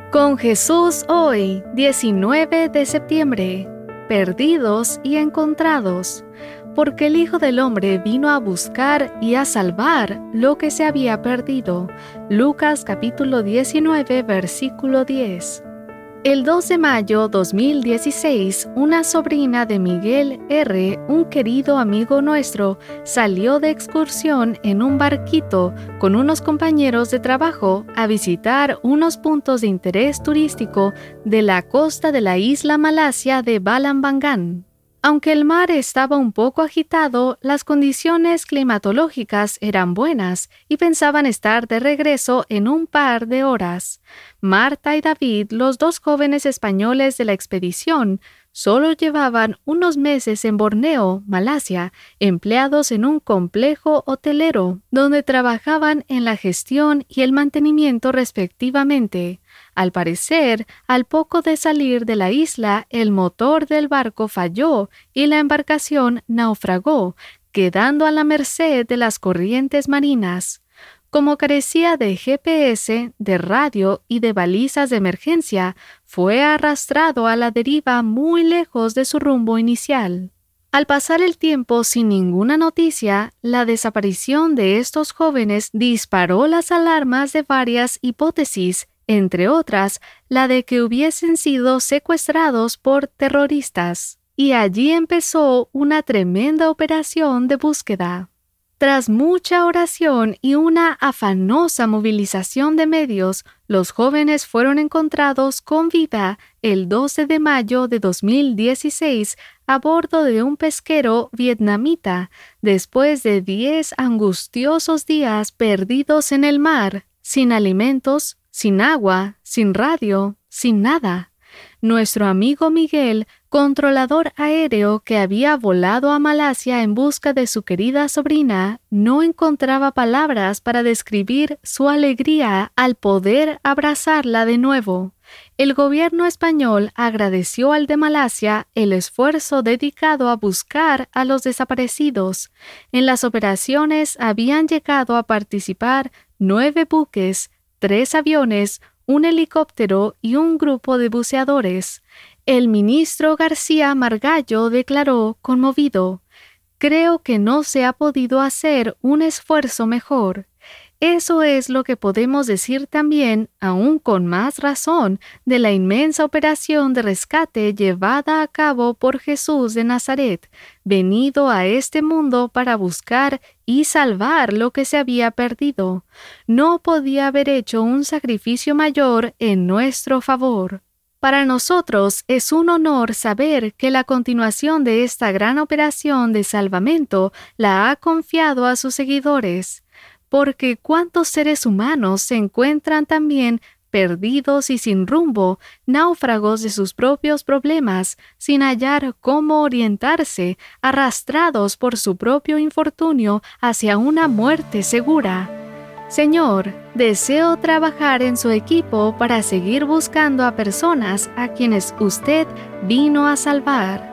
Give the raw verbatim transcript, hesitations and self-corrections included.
Con Jesús hoy, diecinueve de septiembre, perdidos y encontrados, porque el Hijo del Hombre vino a buscar y a salvar lo que se había perdido. Lucas capítulo diecinueve, versículo diez. El dos de mayo de dos mil dieciséis, una sobrina de Miguel R., un querido amigo nuestro, salió de excursión en un barquito con unos compañeros de trabajo a visitar unos puntos de interés turístico de la costa de la isla Malasia de Balambangan. Aunque el mar estaba un poco agitado, las condiciones climatológicas eran buenas y pensaban estar de regreso en un par de horas. Marta y David, los dos jóvenes españoles de la expedición, solo llevaban unos meses en Borneo, Malasia, empleados en un complejo hotelero, donde trabajaban en la gestión y el mantenimiento respectivamente. Al parecer, al poco de salir de la isla, el motor del barco falló y la embarcación naufragó, quedando a la merced de las corrientes marinas. Como carecía de G P S, de radio y de balizas de emergencia, fue arrastrado a la deriva muy lejos de su rumbo inicial. Al pasar el tiempo sin ninguna noticia, la desaparición de estos jóvenes disparó las alarmas de varias hipótesis, entre otras, la de que hubiesen sido secuestrados por terroristas. Y allí empezó una tremenda operación de búsqueda. Tras mucha oración y una afanosa movilización de medios, los jóvenes fueron encontrados con vida el doce de mayo de dos mil dieciséis a bordo de un pesquero vietnamita, después de diez angustiosos días perdidos en el mar, sin alimentos, sin agua, sin radio, sin nada. Nuestro amigo Miguel, controlador aéreo que había volado a Malasia en busca de su querida sobrina, no encontraba palabras para describir su alegría al poder abrazarla de nuevo. El gobierno español agradeció al de Malasia el esfuerzo dedicado a buscar a los desaparecidos. En las operaciones habían llegado a participar nueve buques, tres aviones, un helicóptero y un grupo de buceadores. El ministro García Margallo declaró, conmovido: «Creo que no se ha podido hacer un esfuerzo mejor». Eso es lo que podemos decir también, aún con más razón, de la inmensa operación de rescate llevada a cabo por Jesús de Nazaret, venido a este mundo para buscar y salvar lo que se había perdido. No podía haber hecho un sacrificio mayor en nuestro favor. Para nosotros es un honor saber que la continuación de esta gran operación de salvamento la ha confiado a sus seguidores. Porque cuántos seres humanos se encuentran también perdidos y sin rumbo, náufragos de sus propios problemas, sin hallar cómo orientarse, arrastrados por su propio infortunio hacia una muerte segura. Señor, deseo trabajar en su equipo para seguir buscando a personas a quienes usted vino a salvar.